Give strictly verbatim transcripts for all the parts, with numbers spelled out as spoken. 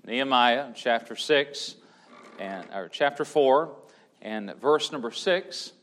Nehemiah chapter six, and or chapter four, and verse number six.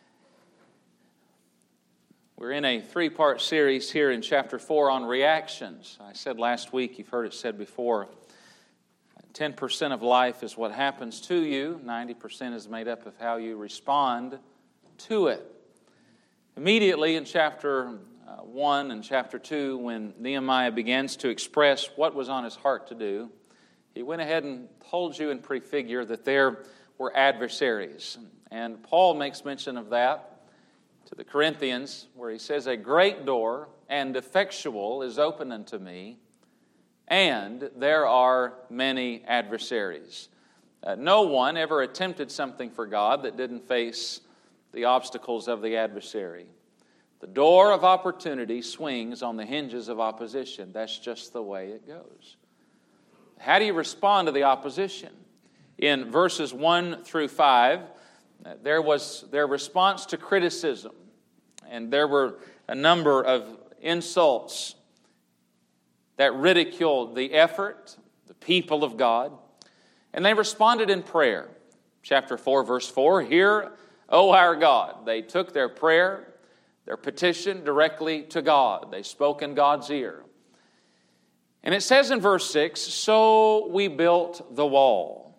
We're in a three-part series here in chapter four on reactions. I said last week, you've heard it said before, ten percent of life is what happens to you, ninety percent is made up of how you respond to it. Immediately in chapter uh, one and chapter two, when Nehemiah begins to express what was on his heart to do, he went ahead and told you in prefigure that there were adversaries. And Paul makes mention of that to the Corinthians, where he says, "A great door and effectual is open unto me, and there are many adversaries." Uh, no one ever attempted something for God that didn't face the obstacles of the adversary. The door of opportunity swings on the hinges of opposition. That's just the way it goes. How do you respond to the opposition? In verses one through five, there was their response to criticism. And there were a number of insults that ridiculed the effort, the people of God. And they responded in prayer. Chapter four, verse four, "Hear, O our God." They took their prayer, their petition directly to God. They spoke in God's ear. And it says in verse six, "So we built the wall."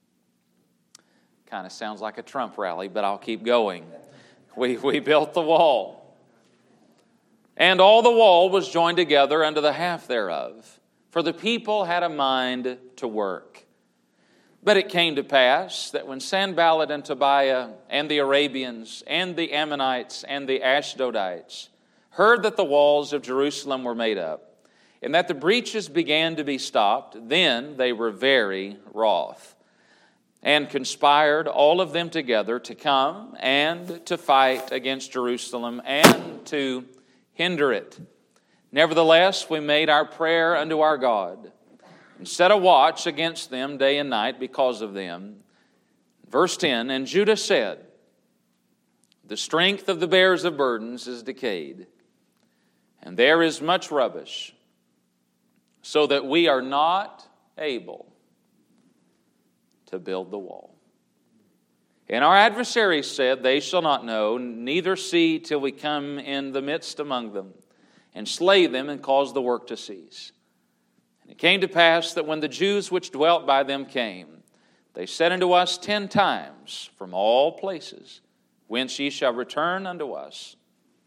Kind of sounds like a Trump rally, but I'll keep going. We, we built the wall. "And all the wall was joined together unto the half thereof, for the people had a mind to work. But it came to pass that when Sanballat and Tobiah and the Arabians and the Ammonites and the Ashdodites heard that the walls of Jerusalem were made up, and that the breaches began to be stopped, then they were very wroth, and conspired all of them together to come and to fight against Jerusalem and to hinder it. Nevertheless, we made our prayer unto our God, and set a watch against them day and night because of them." Verse ten, "And Judah said, The strength of the bearers of burdens is decayed, and there is much rubbish, so that we are not able to build the wall. And our adversaries said, They shall not know, neither see till we come in the midst among them, and slay them, and cause the work to cease. And it came to pass that when the Jews which dwelt by them came, they said unto us ten times, From all places whence ye shall return unto us,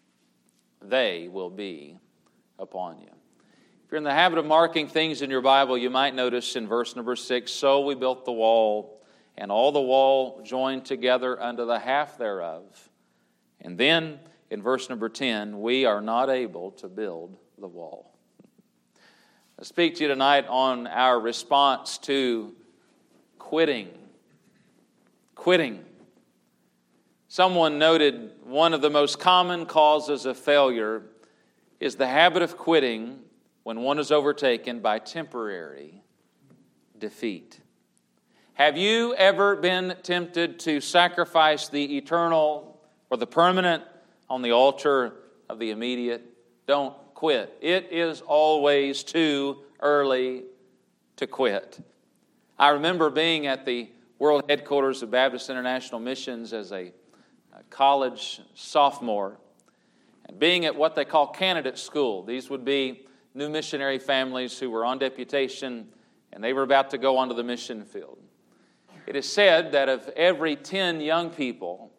they will be upon you." If you're in the habit of marking things in your Bible, you might notice in verse number six, "So we built the wall, and all the wall joined together unto the half thereof." And then in verse number ten, "We are not able to build the wall." I speak to you tonight on our response to quitting. Quitting. Someone noted one of the most common causes of failure is the habit of quitting when one is overtaken by temporary defeat. Have you ever been tempted to sacrifice the eternal or the permanent on the altar of the immediate? Don't quit. It is always too early to quit. I remember being at the world headquarters of Baptist International Missions as a college sophomore, and being at what they call candidate school. These would be new missionary families who were on deputation, and they were about to go onto the mission field. It is said that of every ten young people,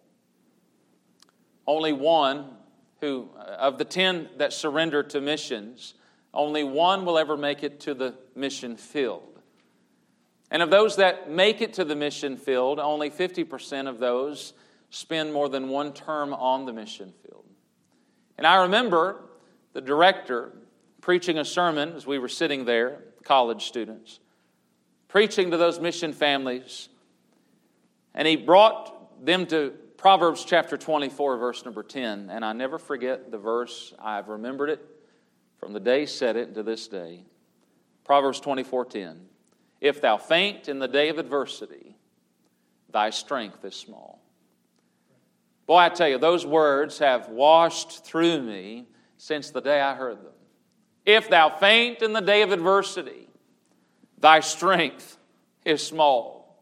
only one who, of the ten that surrender to missions, only one will ever make it to the mission field. And of those that make it to the mission field, only fifty percent of those spend more than one term on the mission field. And I remember the director preaching a sermon as we were sitting there, college students, preaching to those mission families. And he brought them to Proverbs chapter twenty-four, verse number ten. And I never forget the verse. I've remembered it from the day he said it to this day. Proverbs twenty-four ten. "If thou faint in the day of adversity, thy strength is small." Boy, I tell you, those words have washed through me since the day I heard them. If thou faint in the day of adversity, thy strength is small.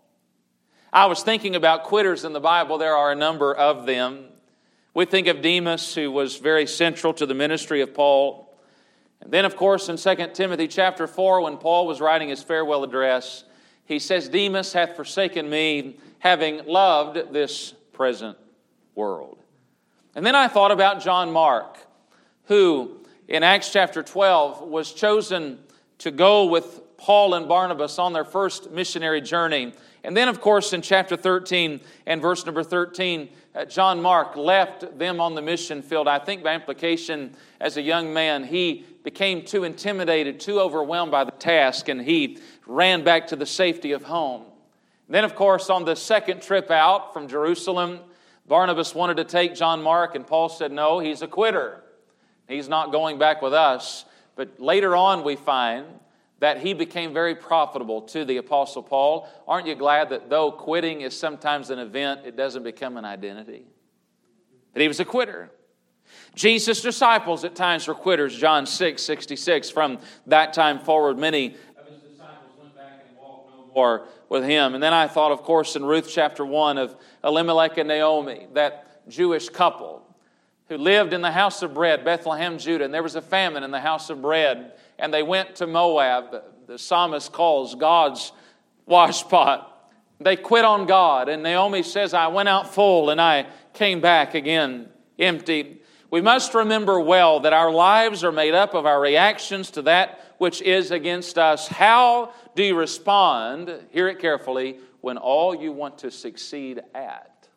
I was thinking about quitters in the Bible. There are a number of them. We think of Demas, who was very central to the ministry of Paul. And then, of course, in Second Timothy chapter four, when Paul was writing his farewell address, he says, Demas hath forsaken me, having loved this present world. And then I thought about John Mark, who in Acts chapter twelve was chosen to go with Paul and Barnabas on their first missionary journey. And then, of course, in chapter thirteen and verse number thirteen, uh, John Mark left them on the mission field. I think by implication, as a young man, he became too intimidated, too overwhelmed by the task, and he ran back to the safety of home. Then, of course, on the second trip out from Jerusalem, Barnabas wanted to take John Mark, and Paul said, no, he's a quitter. He's not going back with us. But later on we find that he became very profitable to the Apostle Paul. Aren't you glad that though quitting is sometimes an event, it doesn't become an identity? That he was a quitter. Jesus' disciples at times were quitters. John six sixty-six. From that time forward, many of his disciples went back and walked no more with him. And then I thought, of course, in Ruth chapter one of Elimelech and Naomi, that Jewish couple who lived in the house of bread, Bethlehem, Judah, and there was a famine in the house of bread, and they went to Moab, the psalmist calls God's washpot. They quit on God, and Naomi says, I went out full, and I came back again empty. We must remember well that our lives are made up of our reactions to that which is against us. How do you respond, hear it carefully, when all you want to succeed at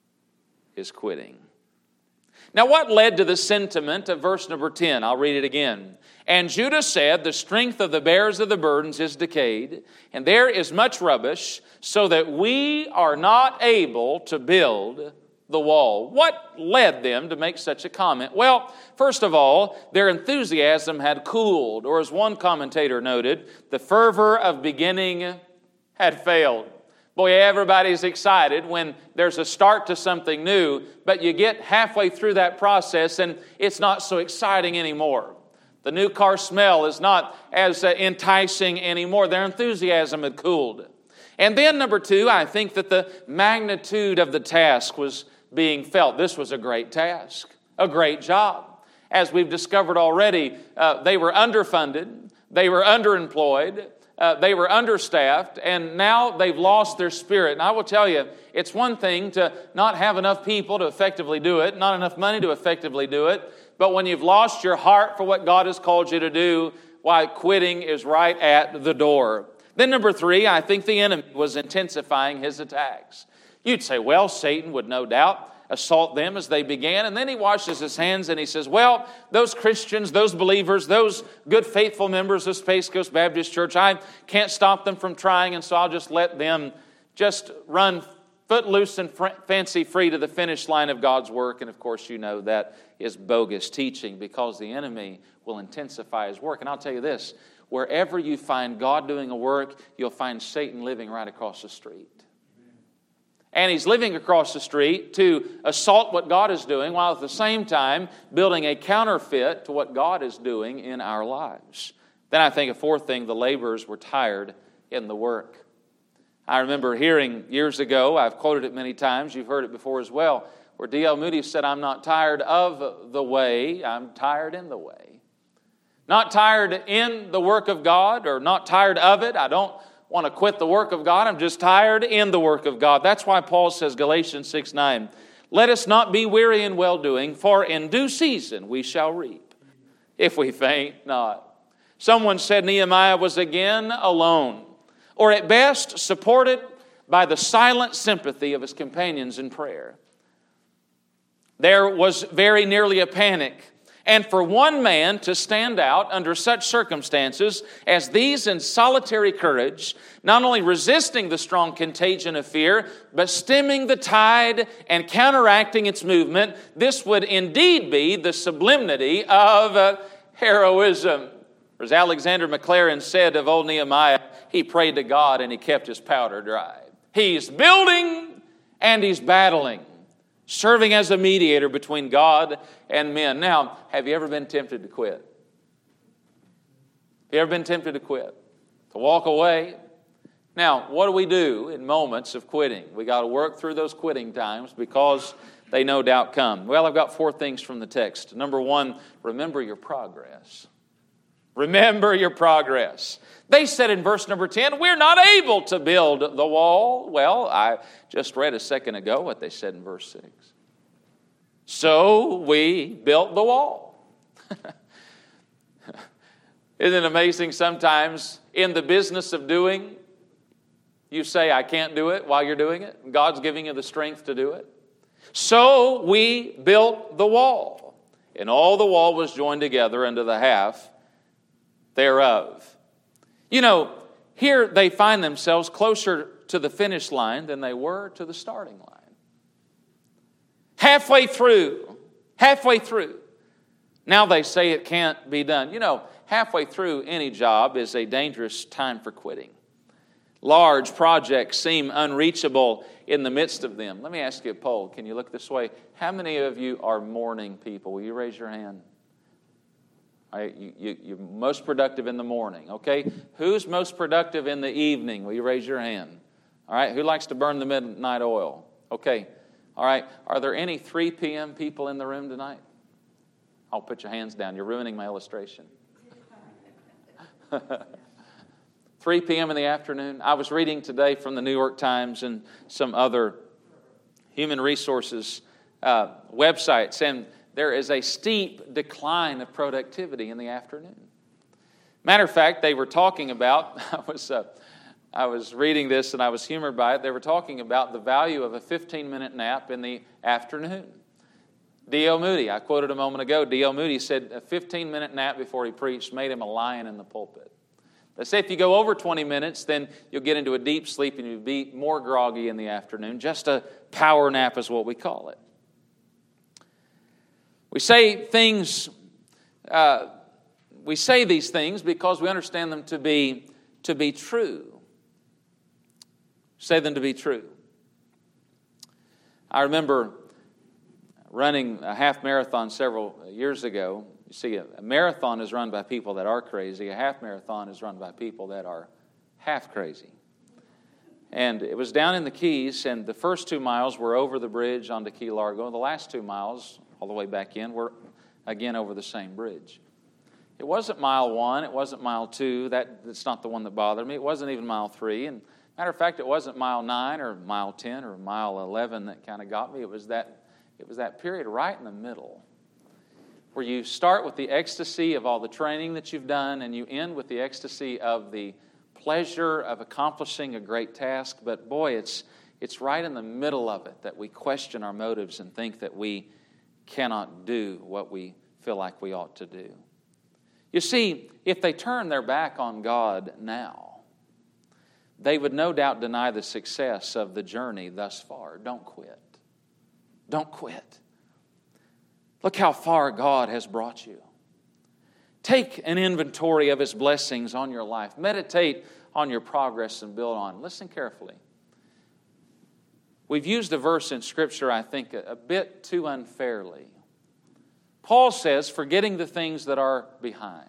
is quitting? Now, what led to the sentiment of verse number ten? I'll read it again. And Judah said, the strength of the bearers of the burdens is decayed, and there is much rubbish, so that we are not able to build the wall. What led them to make such a comment? Well, first of all, their enthusiasm had cooled, or as one commentator noted, the fervor of beginning had failed. Boy, everybody's excited when there's a start to something new, but you get halfway through that process and it's not so exciting anymore. The new car smell is not as uh, enticing anymore. Their enthusiasm had cooled. And then, number two, I think that the magnitude of the task was being felt. This was a great task, a great job. As we've discovered already, uh, they were underfunded, they were underemployed, Uh, they were understaffed, and now they've lost their spirit. And I will tell you, it's one thing to not have enough people to effectively do it, not enough money to effectively do it, but when you've lost your heart for what God has called you to do, why, quitting is right at the door. Then number three, I think the enemy was intensifying his attacks. You'd say, well, Satan would no doubt assault them as they began. And then he washes his hands and he says, well, those Christians, those believers, those good faithful members of Space Coast Baptist Church, I can't stop them from trying, and so I'll just let them just run footloose and fancy free to the finish line of God's work. And of course, you know that is bogus teaching, because the enemy will intensify his work. And I'll tell you this, wherever you find God doing a work, you'll find Satan living right across the street. And he's living across the street to assault what God is doing, while at the same time building a counterfeit to what God is doing in our lives. Then I think a fourth thing, the laborers were tired in the work. I remember hearing years ago, I've quoted it many times, you've heard it before as well, where D L Moody said, I'm not tired of the way, I'm tired in the way. Not tired in the work of God, or not tired of it. I don't want to quit the work of God. I'm just tired in the work of God. That's why Paul says, Galatians six nine, let us not be weary in well-doing, for in due season we shall reap, if we faint not. Someone said Nehemiah was again alone, or at best supported by the silent sympathy of his companions in prayer. There was very nearly a panic. And for one man to stand out under such circumstances as these in solitary courage, not only resisting the strong contagion of fear, but stemming the tide and counteracting its movement, this would indeed be the sublimity of uh, heroism. As Alexander McLaren said of old Nehemiah, he prayed to God and he kept his powder dry. He's building and he's battling, serving as a mediator between God and men. Now, have you ever been tempted to quit? Have you ever been tempted to quit? to walk away. Now, what do we do in moments of quitting? We got to work through those quitting times because they no doubt come. Well, I've got four things from the text. Number one, remember your progress. Remember your progress. They said in verse number ten, we're not able to build the wall. Well, I just read a second ago what they said in verse six. So we built the wall. Isn't it amazing sometimes in the business of doing, you say, I can't do it while you're doing it. God's giving you the strength to do it. So we built the wall, and all the wall was joined together unto the half thereof. You know, here they find themselves closer to the finish line than they were to the starting line. Halfway through, halfway through. Now they say it can't be done. You know, halfway through any job is a dangerous time for quitting. Large projects seem unreachable in the midst of them. Let me ask you a poll. Can you look this way? How many of you are morning people? Will you raise your hand? Right, you, you, you're most productive in the morning, okay? Who's most productive in the evening? Will you raise your hand? All right, who likes to burn the midnight oil? Okay, all right. Are there any three p.m. people in the room tonight? I'll put your hands down. You're ruining my illustration. three p.m. in the afternoon. I was reading today from the New York Times and some other human resources uh, websites, and there is a steep decline of productivity in the afternoon. Matter of fact, they were talking about, I was uh, I was reading this and I was humored by it, they were talking about the value of a fifteen-minute nap in the afternoon. D L Moody, I quoted a moment ago, D L Moody said a fifteen-minute nap before he preached made him a lion in the pulpit. They say if you go over twenty minutes, then you'll get into a deep sleep and you'll be more groggy in the afternoon. Just a power nap is what we call it. We say things, uh, we say these things because we understand them to be, to be true. Say them to be true. I remember running a half marathon several years ago. You see, a, a marathon is run by people that are crazy. A half marathon is run by people that are half crazy. And it was down in the Keys, and the first two miles were over the bridge onto Key Largo. The last two miles, all the way back in, were again over the same bridge. It wasn't mile one. It wasn't mile two. That, that's not the one that bothered me. It wasn't even mile three. And matter of fact, it wasn't mile nine or mile ten or mile eleven that kind of got me. It was that, it was that period right in the middle where you start with the ecstasy of all the training that you've done and you end with the ecstasy of the pleasure of accomplishing a great task. But boy, it's it's right in the middle of it that we question our motives and think that we cannot do what we feel like we ought to do. You see, if they turn their back on God now, they would no doubt deny the success of the journey thus far. Don't quit. Don't quit. Look how far God has brought you. Take an inventory of His blessings on your life. Meditate on your progress and build on. Listen carefully. We've used a verse in Scripture, I think, a bit too unfairly. Paul says, forgetting the things that are behind.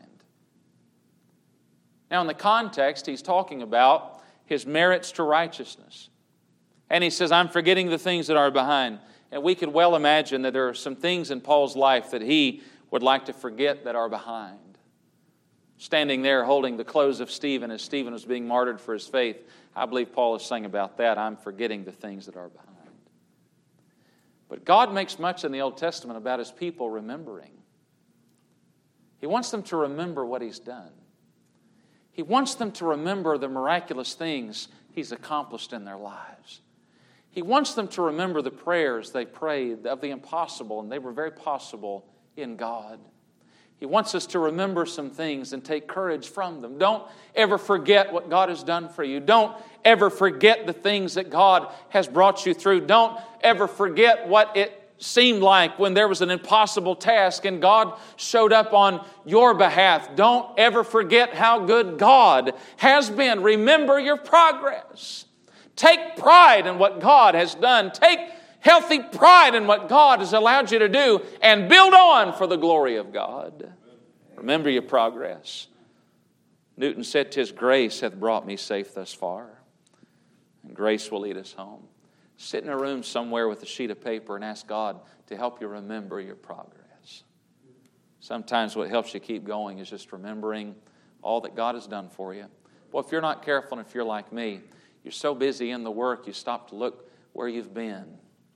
Now, in the context, he's talking about his merits to righteousness. And he says, I'm forgetting the things that are behind. And we could well imagine that there are some things in Paul's life that he would like to forget that are behind. Standing there holding the clothes of Stephen as Stephen was being martyred for his faith, I believe Paul is saying about that, I'm forgetting the things that are behind. But God makes much in the Old Testament about His people remembering. He wants them to remember what He's done. He wants them to remember the miraculous things He's accomplished in their lives. He wants them to remember the prayers they prayed of the impossible, and they were very possible in God. He wants us to remember some things and take courage from them. Don't ever forget what God has done for you. Don't ever forget the things that God has brought you through. Don't ever forget what it seemed like when there was an impossible task and God showed up on your behalf. Don't ever forget how good God has been. Remember your progress. Take pride in what God has done. Take healthy pride in what God has allowed you to do and build on for the glory of God. Remember your progress. Newton said, "'Tis grace hath brought me safe thus far, and grace will lead us home." Sit in a room somewhere with a sheet of paper and ask God to help you remember your progress. Sometimes what helps you keep going is just remembering all that God has done for you. Well, if you're not careful, and if you're like me, you're so busy in the work, you stop to look where you've been.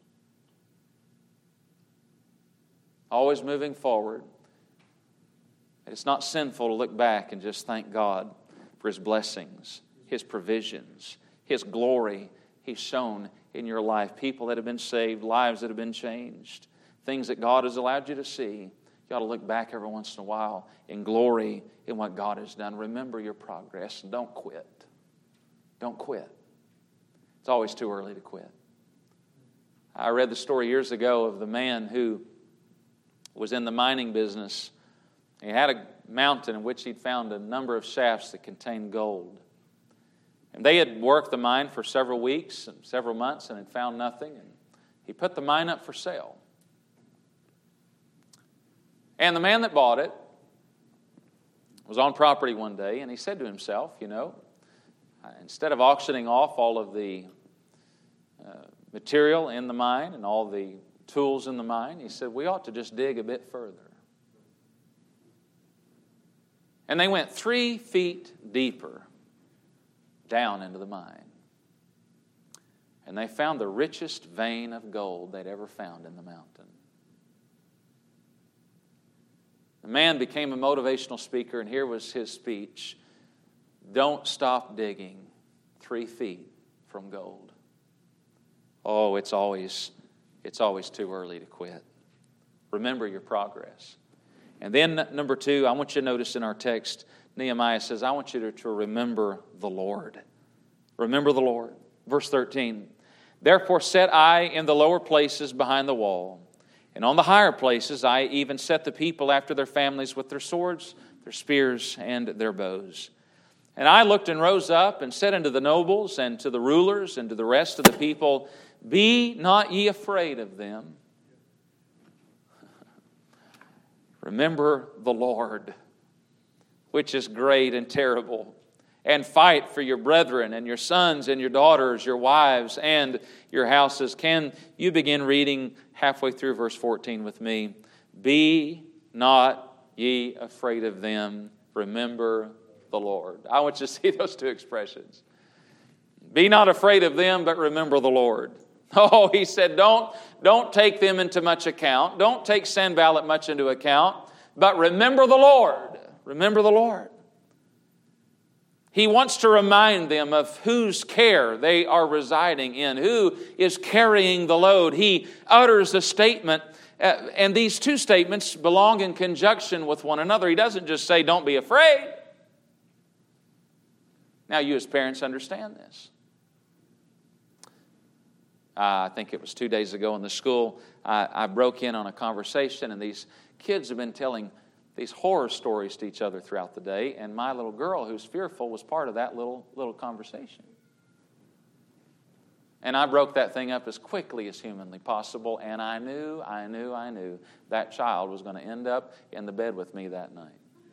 Always moving forward. It's not sinful to look back and just thank God for His blessings, His provisions, His glory He's shown in your life. People that have been saved, lives that have been changed, things that God has allowed you to see. You ought to look back every once in a while in glory in what God has done. Remember your progress and don't quit. Don't quit. It's always too early to quit. I read the story years ago of the man who was in the mining business. He had a mountain in which he'd found a number of shafts that contained gold. And they had worked the mine for several weeks and several months and had found nothing. And he put the mine up for sale. And the man that bought it was on property one day, and he said to himself, you know, instead of auctioning off all of the uh, material in the mine and all the tools in the mine, he said, we ought to just dig a bit further. And they went three feet deeper down into the mine. And they found the richest vein of gold they'd ever found in the mountain. The man became a motivational speaker, and here was his speech. Don't stop digging three feet from gold. Oh, it's always, it's always too early to quit. Remember your progress. And then number two, I want you to notice in our text, Nehemiah says, I want you to, to remember the Lord. Remember the Lord. Verse thirteen, therefore set I in the lower places behind the wall, and on the higher places I even set the people after their families with their swords, their spears, and their bows. And I looked and rose up and said unto the nobles and to the rulers and to the rest of the people, be not ye afraid of them. Remember the Lord, which is great and terrible, and fight for your brethren and your sons and your daughters, your wives and your houses. Can you begin reading halfway through verse fourteen with me? Be not ye afraid of them. Remember the Lord. I want you to see those two expressions. Be not afraid of them, but remember the Lord. Oh, he said, don't, don't take them into much account. Don't take Sanballat much into account, but remember the Lord. Remember the Lord. He wants to remind them of whose care they are residing in, who is carrying the load. He utters a statement, uh, and these two statements belong in conjunction with one another. He doesn't just say, don't be afraid. Now, you as parents understand this. Uh, I think it was two days ago in the school, I, I broke in on a conversation, and these kids have been telling these horror stories to each other throughout the day, and my little girl, who's fearful, was part of that little, little conversation. And I broke that thing up as quickly as humanly possible, and I knew, I knew, I knew that child was going to end up in the bed with me that night.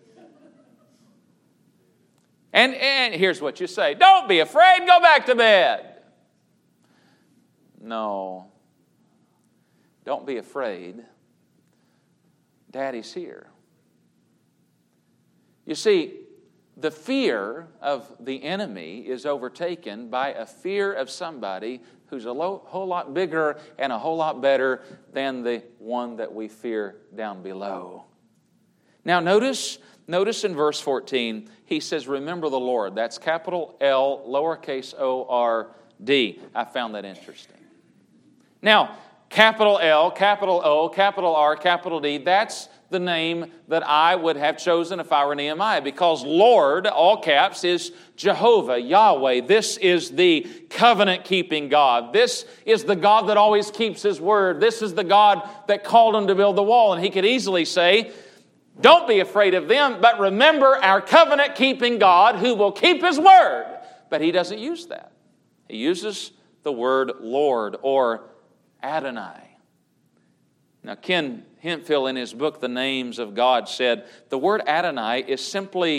And, and here's what you say, don't be afraid, go back to bed. No, don't be afraid. Daddy's here. You see, the fear of the enemy is overtaken by a fear of somebody who's a lo- whole lot bigger and a whole lot better than the one that we fear down below. Now notice, notice in verse fourteen, he says, remember the Lord. That's capital L, lowercase O R D. I found that interesting. Now, capital L, capital O, capital R, capital D, that's the name that I would have chosen if I were Nehemiah, because Lord, all caps, is Jehovah, Yahweh. This is the covenant-keeping God. This is the God that always keeps His word. This is the God that called him to build the wall. And he could easily say, don't be afraid of them, but remember our covenant-keeping God who will keep His word. But he doesn't use that. He uses the word Lord or Adonai. Now, Ken Hemphill, in his book, The Names of God, said, the word Adonai is simply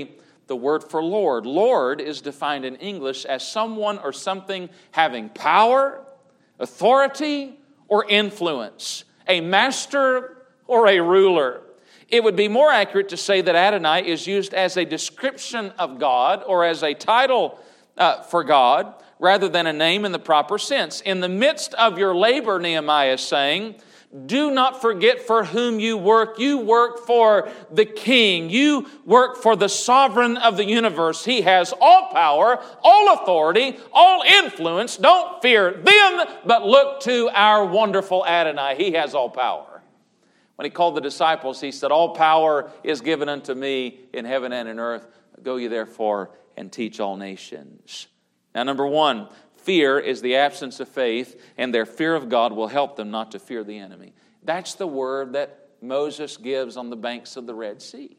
the word for Lord. Lord is defined in English as someone or something having power, authority, or influence. A master or a ruler. It would be more accurate to say that Adonai is used as a description of God or as a title uh, for God rather than a name in the proper sense. In the midst of your labor, Nehemiah is saying, do not forget for whom you work. You work for the King. You work for the sovereign of the universe. He has all power, all authority, all influence. Don't fear them, but look to our wonderful Adonai. He has all power. When he called the disciples, he said, all power is given unto me in heaven and in earth. Go ye therefore and teach all nations. Now, number one, fear is the absence of faith, and their fear of God will help them not to fear the enemy. That's the word that Moses gives on the banks of the Red Sea.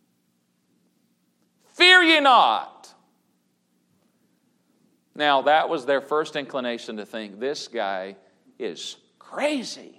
Fear ye not. Now, that was their first inclination to think, this guy is crazy.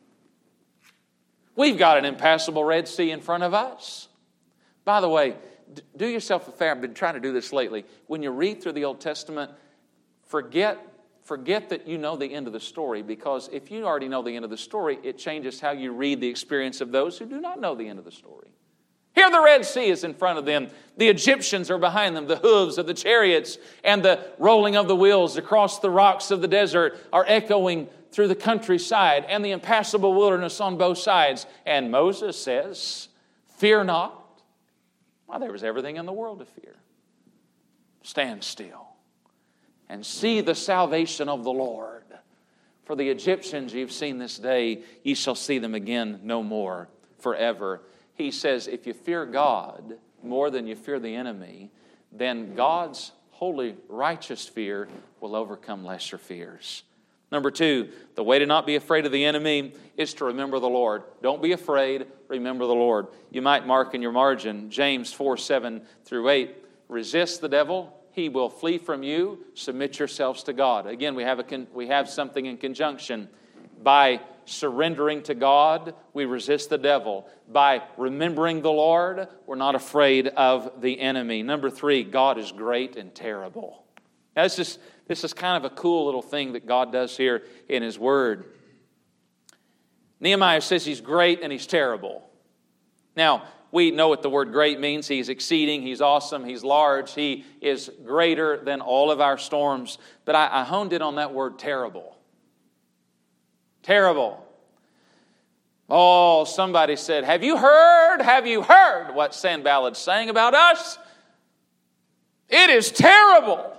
We've got an impassable Red Sea in front of us. By the way, do yourself a favor. I've been trying to do this lately. When you read through the Old Testament, forget, forget that you know the end of the story, because if you already know the end of the story, it changes how you read the experience of those who do not know the end of the story. Here the Red Sea is in front of them. The Egyptians are behind them. The hooves of the chariots and the rolling of the wheels across the rocks of the desert are echoing through the countryside and the impassable wilderness on both sides. And Moses says, fear not. Well, there was everything in the world to fear. Stand still and see the salvation of the Lord. For the Egyptians you've seen this day, ye shall see them again no more forever. He says, if you fear God more than you fear the enemy, then God's holy, righteous fear will overcome lesser fears. Number two, the way to not be afraid of the enemy is to remember the Lord. Don't be afraid, remember the Lord. You might mark in your margin, James four, seven through eight, resist the devil, he will flee from you. Submit yourselves to God. Again, we have, a con- we have something in conjunction. By surrendering to God, we resist the devil. By remembering the Lord, we're not afraid of the enemy. Number three, God is great and terrible. Now, this is, this is kind of a cool little thing that God does here in His Word. Nehemiah says He's great and He's terrible. Now, we know what the word great means. He's exceeding, He's awesome, He's large, He is greater than all of our storms. But I, I honed in on that word terrible. Terrible. Oh, somebody said, have you heard, have you heard what Sanballat's saying about us? It is terrible.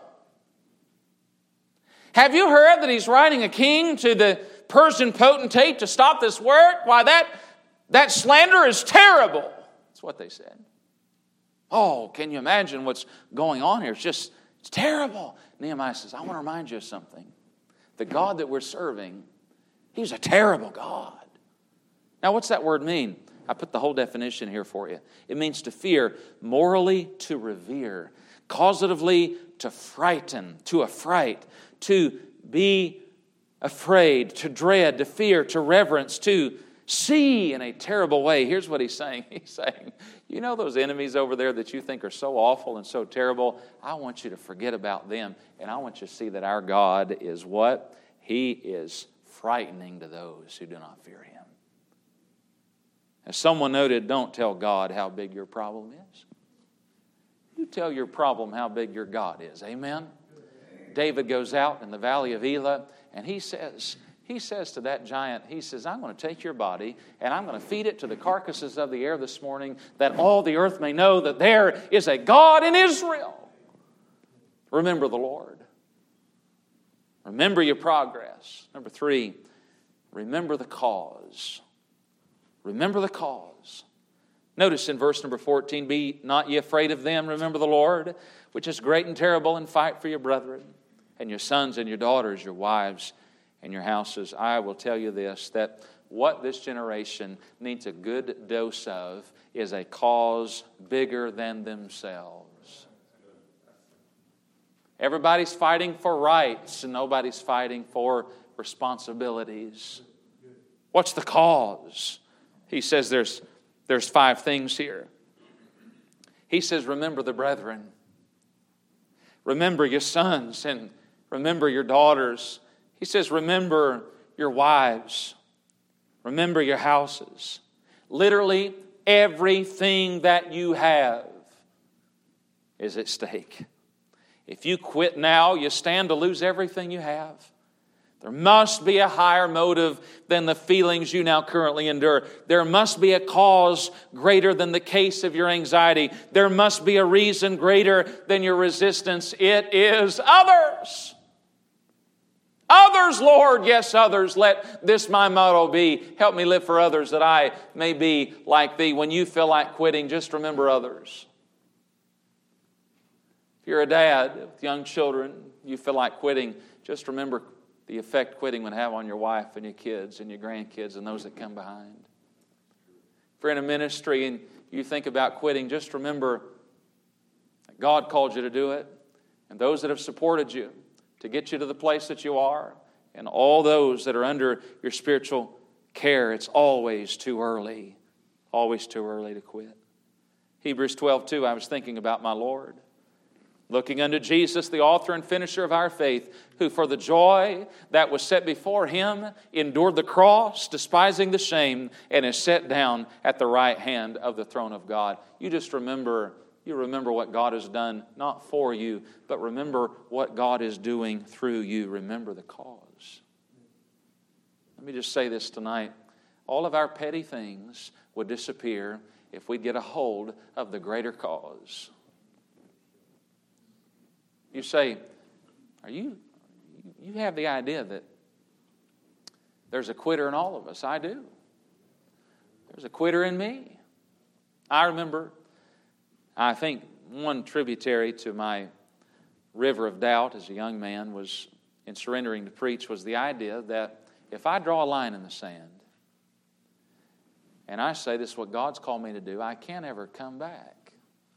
Have you heard that he's writing a king to the Persian potentate to stop this work? Why, that, that slander is terrible. That's what they said. Oh, can you imagine what's going on here? It's just, it's terrible. Nehemiah says, I want to remind you of something. The God that we're serving, He's a terrible God. Now, what's that word mean? I put the whole definition here for you. It means to fear, morally to revere, causatively to frighten, to affright, to be afraid, to dread, to fear, to reverence, to see in a terrible way. Here's what he's saying. He's saying, you know those enemies over there that you think are so awful and so terrible? I want you to forget about them, and I want you to see that our God is what? He is frightening to those who do not fear Him. As someone noted, don't tell God how big your problem is. You tell your problem how big your God is. Amen? David goes out in the valley of Elah, and he says, he says to that giant, he says, I'm going to take your body, and I'm going to feed it to the carcasses of the air this morning, that all the earth may know that there is a God in Israel. Remember the Lord. Remember your progress. Number three, remember the cause. Remember the cause. Notice in verse number fourteen, be not ye afraid of them, remember the Lord, which is great and terrible, and fight for your brethren, and your sons and your daughters, your wives and your houses. I will tell you this, that what this generation needs a good dose of is a cause bigger than themselves. Everybody's fighting for rights, and nobody's fighting for responsibilities. What's the cause? He says there's, there's five things here. He says, remember the brethren. Remember your sons and remember your daughters. He says, remember your wives. Remember your houses. Literally, everything that you have is at stake. If you quit now, you stand to lose everything you have. There must be a higher motive than the feelings you now currently endure. There must be a cause greater than the case of your anxiety. There must be a reason greater than your resistance. It is others. Others, Lord, yes, others. Let this my motto be. Help me live for others that I may be like Thee. When you feel like quitting, just remember others. If you're a dad with young children, you feel like quitting, just remember the effect quitting would have on your wife and your kids and your grandkids and those that come behind. If you're in a ministry and you think about quitting, just remember that God called you to do it, and those that have supported you to get you to the place that you are, and all those that are under your spiritual care. It's always too early, always too early to quit. Hebrews twelve two, I was thinking about my Lord. Looking unto Jesus, the author and finisher of our faith, who for the joy that was set before Him endured the cross, despising the shame, and is set down at the right hand of the throne of God. You just remember, you remember what God has done, not for you, but remember what God is doing through you. Remember the cause. Let me just say this tonight. All of our petty things would disappear if we get a hold of the greater cause. You say, are you, you have the idea that there's a quitter in all of us. I do. There's a quitter in me. I remember, I think one tributary to my river of doubt as a young man was, in surrendering to preach, was the idea that if I draw a line in the sand and I say this is what God's called me to do, I can't ever come back.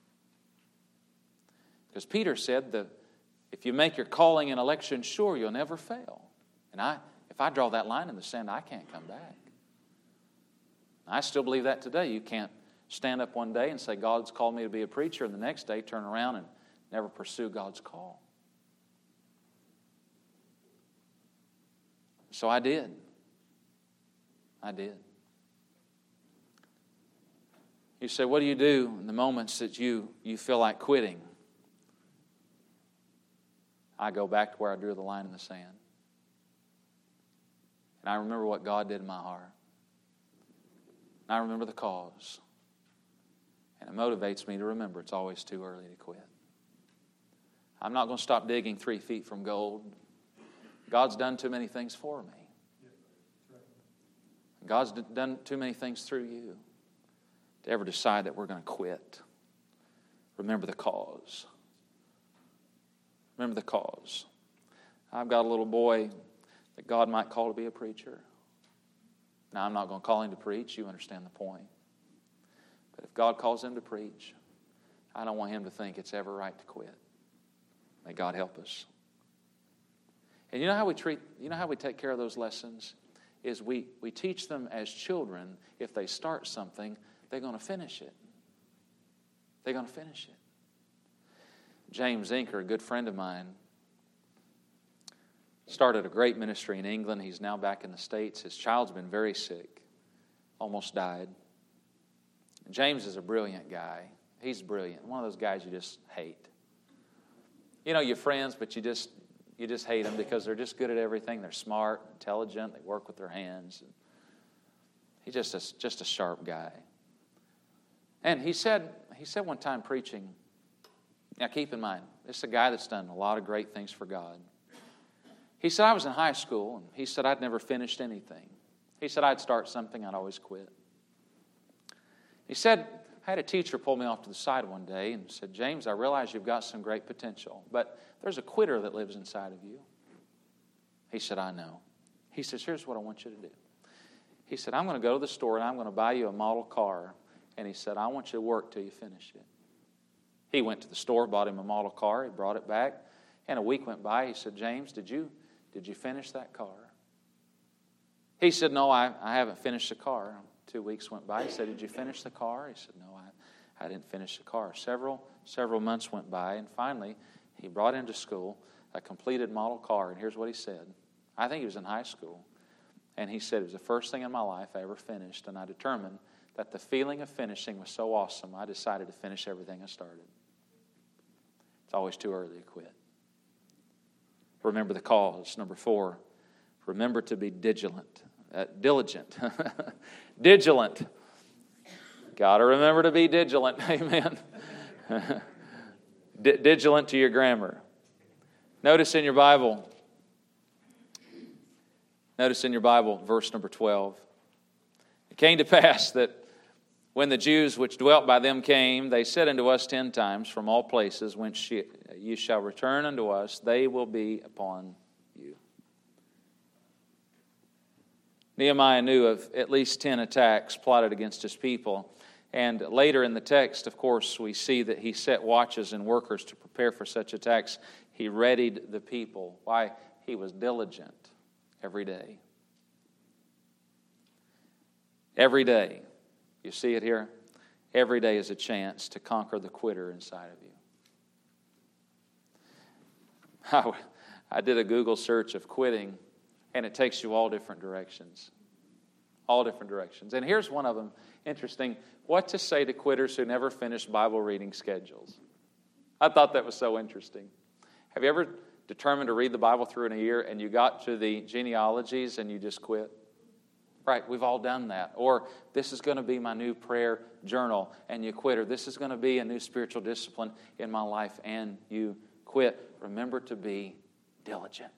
Because Peter said that if you make your calling and election sure, you'll never fail. And I, if I draw that line in the sand, I can't come back. I still believe that today. You can't stand up one day and say, God's called me to be a preacher, and the next day turn around and never pursue God's call. So I did. I did. You say, what do you do in the moments that you, you feel like quitting? I go back to where I drew the line in the sand. And I remember what God did in my heart. And I remember the cause. And it motivates me to remember it's always too early to quit. I'm not going to stop digging three feet from gold. God's done too many things for me. God's done too many things through you to ever decide that we're going to quit. Remember the cause. Remember the cause. I've got a little boy that God might call to be a preacher. Now, I'm not going to call him to preach. You understand the point. But if God calls him to preach, I don't want him to think it's ever right to quit. May God help us. And you know how we treat, you know how we take care of those lessons? Is we, we teach them as children, if they start something, they're going to finish it. They're going to finish it. James Inker, a good friend of mine, started a great ministry in England. He's now back in the States. His child's been very sick, almost died. James is a brilliant guy. He's brilliant. One of those guys you just hate. You know, you're friends, but you just you just hate them because they're just good at everything. They're smart, intelligent. They work with their hands. He's just a, just a sharp guy. And he said he said one time preaching. Now, keep in mind, this is a guy that's done a lot of great things for God. He said, I was in high school, and he said, I'd never finished anything. He said, I'd start something, I'd always quit. He said, I had a teacher pull me off to the side one day and said, James, I realize you've got some great potential, but there's a quitter that lives inside of you. He said, I know. He says, here's what I want you to do. He said, I'm going to go to the store, and I'm going to buy you a model car. And he said, I want you to work till you finish it. He went to the store, bought him a model car. He brought it back. And a week went by. He said, James, did you did you finish that car? He said, no, I, I haven't finished the car. Two weeks went by. He said, did you finish the car? He said, no, I, I didn't finish the car. Several, several months went by, and finally he brought into school a completed model car, and here's what he said. I think he was in high school. And he said, it was the first thing in my life I ever finished, and I determined that the feeling of finishing was so awesome, I decided to finish everything I started. It's always too early to quit. Remember the cause. Number four, remember to be diligent. Uh, diligent. Diligent. Got to remember to be diligent. Amen. D- diligent to your grammar. Notice in your Bible, notice in your Bible, verse number twelve. It came to pass that when the Jews which dwelt by them came, they said unto us ten times, from all places whence ye shall return unto us, they will be upon you. Nehemiah knew of at least ten attacks plotted against his people. And later in the text, of course, we see that he set watches and workers to prepare for such attacks. He readied the people. Why? He was diligent every day. Every day. You see it here? Every day is a chance to conquer the quitter inside of you. I did a Google search of quitting, and it takes you all different directions. All different directions. And here's one of them. Interesting. What to say to quitters who never finish Bible reading schedules. I thought that was so interesting. Have you ever determined to read the Bible through in a year and you got to the genealogies and you just quit? Right, we've all done that. Or this is going to be my new prayer journal and you quit. Or this is going to be a new spiritual discipline in my life and you quit. Remember to be diligent.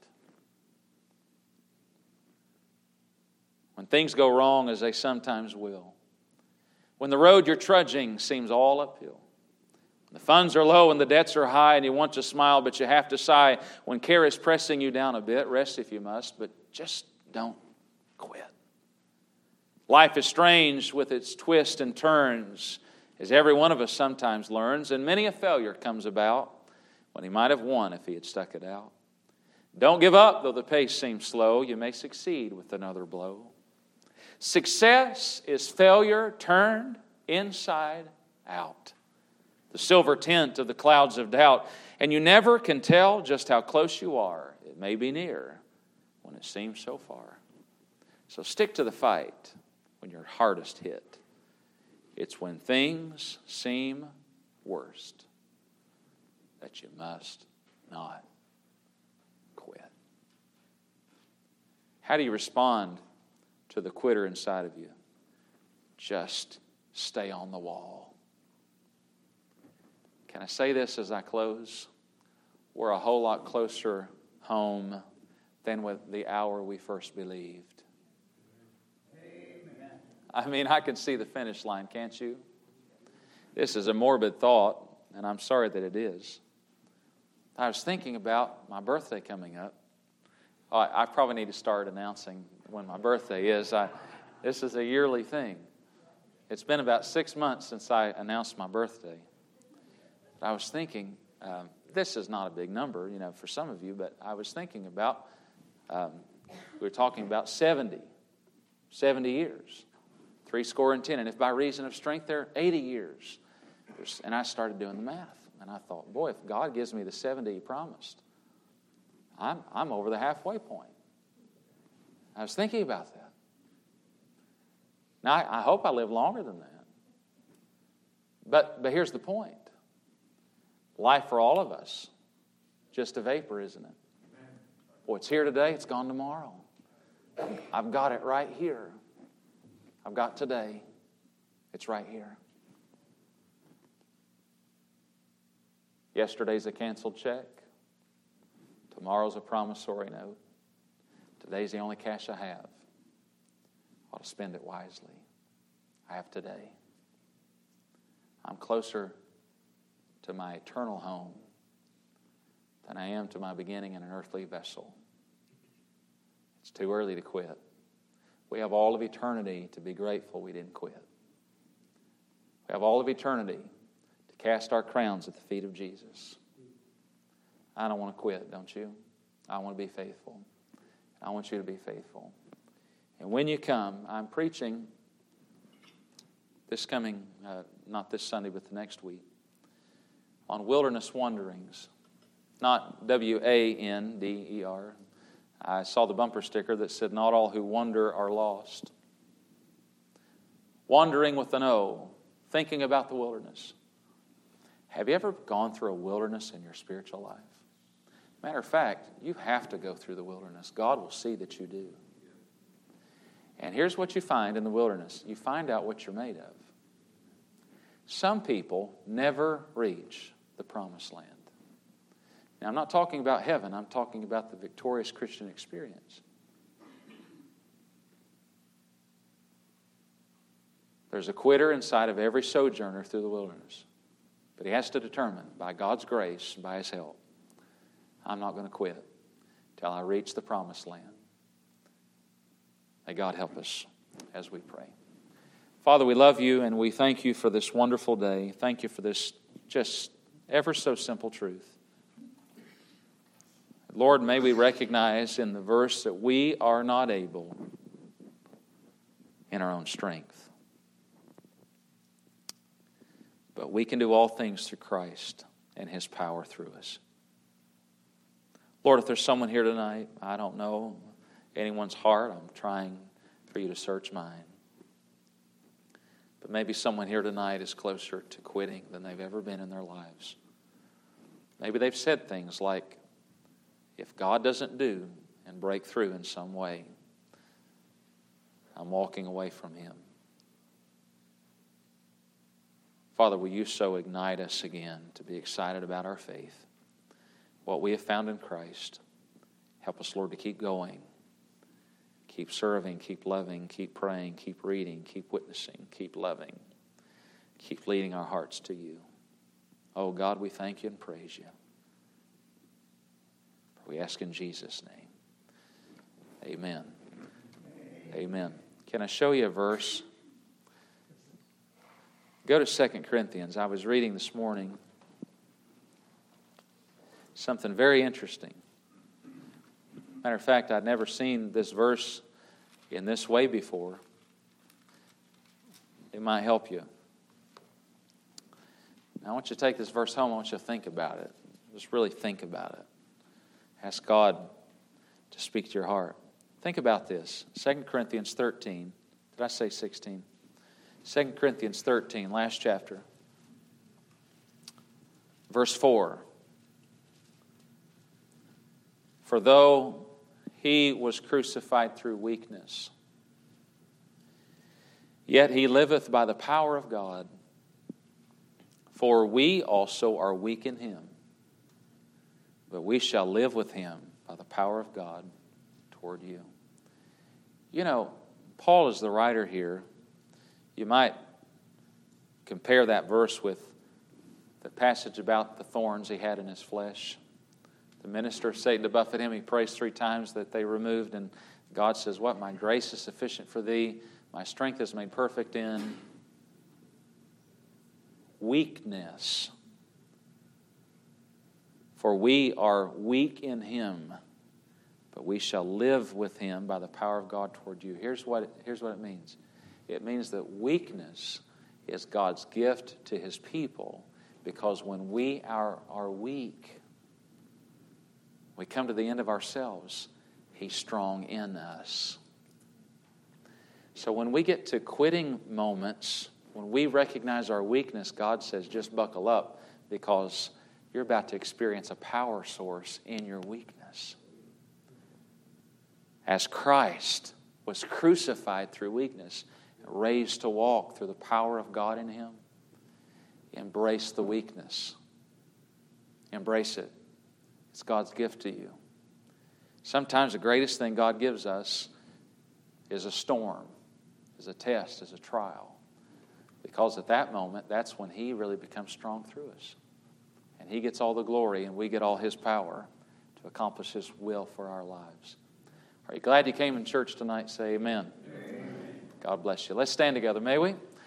When things go wrong, as they sometimes will, when the road you're trudging seems all uphill, when the funds are low and the debts are high and you want to smile but you have to sigh, when care is pressing you down a bit, rest if you must, but just don't quit. Life is strange with its twists and turns, as every one of us sometimes learns, and many a failure comes about when he might have won if he had stuck it out. Don't give up, though the pace seems slow. You may succeed with another blow. Success is failure turned inside out. The silver tint of the clouds of doubt. And you never can tell just how close you are. It may be near when it seems so far. So stick to the fight when you're hardest hit. It's when things seem worst that you must not quit. How do you respond to the quitter inside of you? Just stay on the wall. Can I say this as I close? We're a whole lot closer home than with the hour we first believed. Amen. I mean, I can see the finish line, can't you? This is a morbid thought, and I'm sorry that it is. I was thinking about my birthday coming up. Oh, I, I probably need to start announcing when my birthday is. I, this is a yearly thing. It's been about six months since I announced my birthday. I was thinking, um, this is not a big number, you know, for some of you, but I was thinking about, um, we were talking about seventy, seventy years, three score and ten, and if by reason of strength they're eighty years. And I started doing the math, and I thought, boy, if God gives me the seventy He promised, I'm, I'm over the halfway point. I was thinking about that. Now, I, I hope I live longer than that. But, but here's the point. Life for all of us, just a vapor, isn't it? Boy, it's here today, it's gone tomorrow. I've got it right here. I've got today. It's right here. Yesterday's a canceled check. Tomorrow's a promissory note. Today's the only cash I have. I ought to spend it wisely. I have today. I'm closer to my eternal home than I am to my beginning in an earthly vessel. It's too early to quit. We have all of eternity to be grateful we didn't quit. We have all of eternity to cast our crowns at the feet of Jesus. I don't want to quit, don't you? I want to be faithful. I want you to be faithful. And when you come, I'm preaching this coming, uh, not this Sunday, but the next week, on wilderness wanderings. Not W A N D E R. I saw the bumper sticker that said, "Not all who wander are lost." Wandering with an O, thinking about the wilderness. Have you ever gone through a wilderness in your spiritual life? Matter of fact, you have to go through the wilderness. God will see that you do. And here's what you find in the wilderness. You find out what you're made of. Some people never reach the promised land. Now, I'm not talking about heaven. I'm talking about the victorious Christian experience. There's a quitter inside of every sojourner through the wilderness. But he has to determine, by God's grace, by His help, I'm not going to quit till I reach the promised land. May God help us as we pray. Father, we love You and we thank You for this wonderful day. Thank You for this just ever so simple truth. Lord, may we recognize in the verse that we are not able in our own strength. But we can do all things through Christ and His power through us. Lord, if there's someone here tonight, I don't know anyone's heart. I'm trying for You to search mine. But maybe someone here tonight is closer to quitting than they've ever been in their lives. Maybe they've said things like, if God doesn't do and break through in some way, I'm walking away from Him. Father, will You so ignite us again to be excited about our faith, what we have found in Christ. Help us, Lord, to keep going, keep serving, keep loving, keep praying, keep reading, keep witnessing, keep loving, keep leading our hearts to You. Oh God, we thank You and praise You. We ask in Jesus' name. Amen. Amen. Can I show you a verse? Go to Second Corinthians. I was reading this morning something very interesting. Matter of fact, I'd never seen this verse in this way before. It might help you. Now, I want you to take this verse home. I want you to think about it. Just really think about it. Ask God to speak to your heart. Think about this. Second Corinthians thirteen. Did I say sixteen? Second Corinthians thirteen, last chapter. Verse four. For though He was crucified through weakness, yet He liveth by the power of God. For we also are weak in Him, but we shall live with Him by the power of God toward you. You know, Paul is the writer here. You might compare that verse with the passage about the thorns he had in his flesh. The minister of Satan to buffet him, he prays three times that they removed, and God says, what? My grace is sufficient for thee. My strength is made perfect in weakness. For we are weak in Him, but we shall live with Him by the power of God toward you. Here's what it, here's what it means. It means that weakness is God's gift to His people, because when we are, are weak, we come to the end of ourselves, He's strong in us. So when we get to quitting moments, when we recognize our weakness, God says, just buckle up, because you're about to experience a power source in your weakness. As Christ was crucified through weakness, raised to walk through the power of God in Him, embrace the weakness. Embrace it. It's God's gift to you. Sometimes the greatest thing God gives us is a storm, is a test, is a trial. Because at that moment, that's when He really becomes strong through us. And He gets all the glory, and we get all His power to accomplish His will for our lives. Are you glad you came in church tonight? Say amen. Amen. God bless you. Let's stand together, may we?